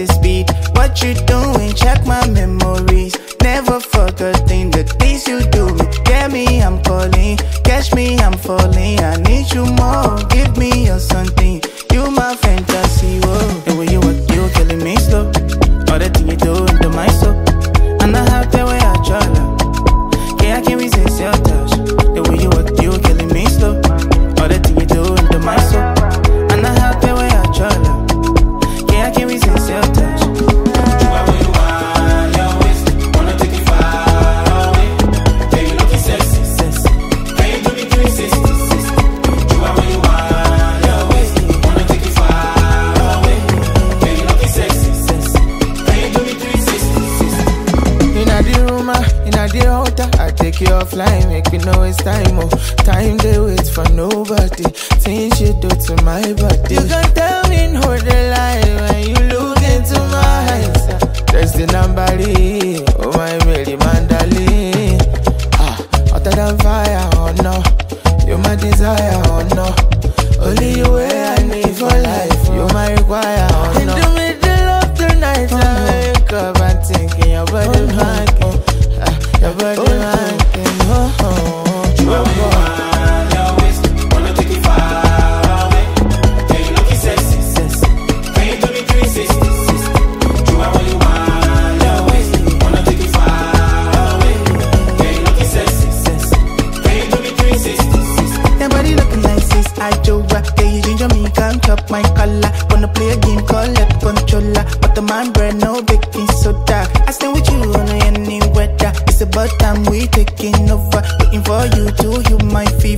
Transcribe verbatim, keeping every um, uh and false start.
to speed. What you doing? Check my memories. Never forgetting the things you do me. Get me, I'm calling. Catch me, I'm falling. I need you more. Give me your something. You my fantasy, whoa. The way you walk, you killing me slow. All the things you do into my soul. And I have the way I try. Yeah, I can't resist your touch. The way you walk, you killing me slow. All the things you do into my soul. And I have the way I try. Yeah, I can't resist your touch. I take you offline, make me know it's time, oh. Time they wait for nobody. Things you do to my body. You can tell me no the lie when you look into my eyes. There's the number, oh my Mary Mandali. Ah, hotter than fire, oh no. You're my desire, oh no. Only you way I need for life. You're my require, oh no. In the middle of the night, oh, I wake up and thinking your body, oh, no. Your body, oh, man, oh, oh, oh. You are where you are, your waist. Wanna take it far away. Yeah, you looking sexy, sexy. Can you do me three sixty, sixty? You are where you are, your waist. Wanna take it far away. Yeah, you looking sexy, sexy. Can you do me three sixty, sixty? Your body looking like sis, I Joa. Yeah, you ginger me, can't chop my collar. Wanna play a game called Left Controller. But the man bread, no baking soda. I stand with you on any weather. It's about time we taking over. Waiting for you to heal my feet.